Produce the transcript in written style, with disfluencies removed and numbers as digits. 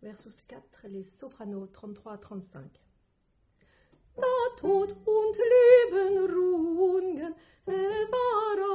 Versus 4, les sopranos 33 à 35. Da Tod und Leben ruhen, es war